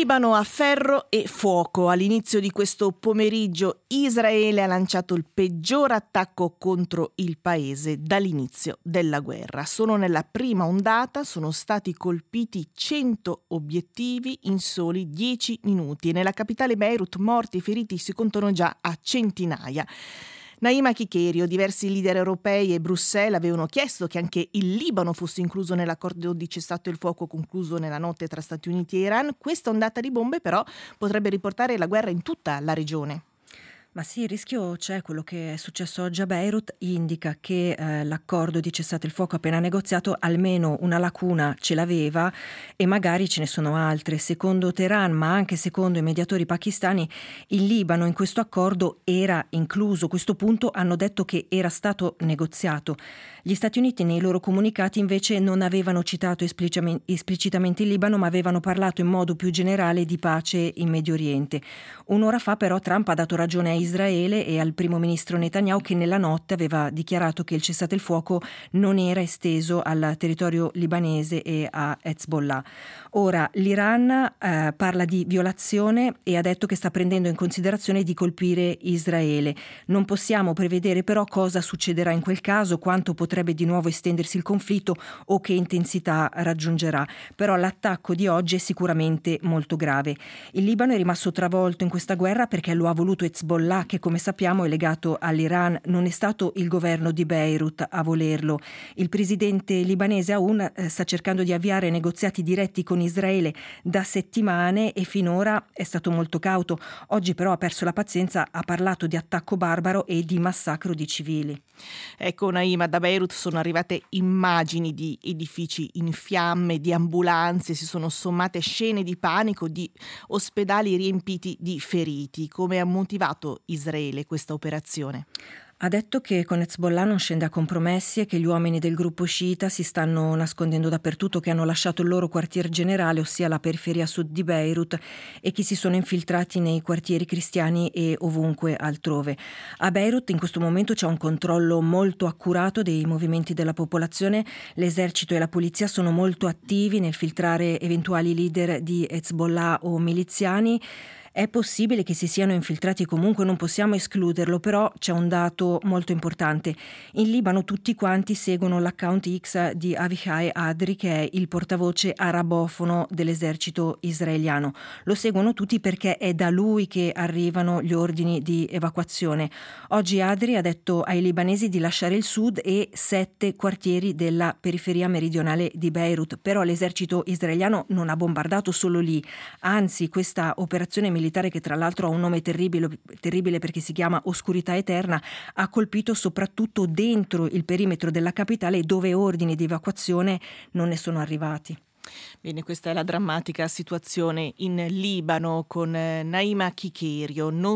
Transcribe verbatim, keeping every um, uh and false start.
Libano a ferro e fuoco. All'inizio di questo pomeriggio Israele ha lanciato il peggior attacco contro il paese dall'inizio della guerra. Solo nella prima ondata sono stati colpiti cento obiettivi in soli dieci minuti. Nella capitale Beirut morti e feriti si contano già a centinaia. Naima Kikerio, diversi leader europei e Bruxelles avevano chiesto che anche il Libano fosse incluso nell'accordo di cessato il fuoco concluso nella notte tra Stati Uniti e Iran. Questa ondata di bombe però potrebbe riportare la guerra in tutta la regione. Ma sì, il rischio c'è. Quello che è successo oggi a Beirut indica che eh, l'accordo di cessate il fuoco appena negoziato almeno una lacuna ce l'aveva e magari ce ne sono altre. Secondo Teheran, ma anche secondo i mediatori pakistani, il Libano in questo accordo era incluso. A questo punto hanno detto che era stato negoziato. Gli Stati Uniti nei loro comunicati invece non avevano citato esplicitamente il Libano, ma avevano parlato in modo più generale di pace in Medio Oriente. Un'ora fa però Trump ha dato ragione a Israele e al primo ministro Netanyahu, che nella notte aveva dichiarato che il cessate il fuoco non era esteso al territorio libanese e a Hezbollah. Ora l'Iran eh, parla di violazione e ha detto che sta prendendo in considerazione di colpire Israele. Non possiamo prevedere però cosa succederà in quel caso, quanto potrebbe di nuovo estendersi il conflitto o che intensità raggiungerà. Però l'attacco di oggi è sicuramente molto grave. Il Libano è rimasto travolto in questa guerra perché lo ha voluto Hezbollah, che come sappiamo è legato all'Iran. Non è stato il governo di Beirut a volerlo. Il presidente libanese Aoun eh, sta cercando di avviare negoziati diretti con Israele da settimane e finora è stato molto cauto. Oggi però ha perso la pazienza, ha parlato di attacco barbaro e di massacro di civili. Ecco Naima, da Beirut sono arrivate immagini di edifici in fiamme, di ambulanze, si sono sommate scene di panico, di ospedali riempiti di feriti. Come ha motivato Israele questa operazione? Ha detto che con Hezbollah non scende a compromessi e che gli uomini del gruppo sciita si stanno nascondendo dappertutto, che hanno lasciato il loro quartier generale, ossia la periferia sud di Beirut, e che si sono infiltrati nei quartieri cristiani e ovunque altrove. A Beirut in questo momento c'è un controllo molto accurato dei movimenti della popolazione. L'esercito e la polizia sono molto attivi nel filtrare eventuali leader di Hezbollah o miliziani. È possibile che si siano infiltrati comunque, non possiamo escluderlo, però c'è un dato molto importante. In Libano tutti quanti seguono l'account X di Avichai Adri, che è il portavoce arabofono dell'esercito israeliano. Lo seguono tutti perché è da lui che arrivano gli ordini di evacuazione. Oggi Adri ha detto ai libanesi di lasciare il sud e sette quartieri della periferia meridionale di Beirut, però l'esercito israeliano non ha bombardato solo lì, anzi questa operazione militare, che tra l'altro ha un nome terribile, terribile perché si chiama Oscurità Eterna, ha colpito soprattutto dentro il perimetro della capitale, dove ordini di evacuazione non ne sono arrivati. Bene, questa è la drammatica situazione in Libano con Naima Kikerio. Non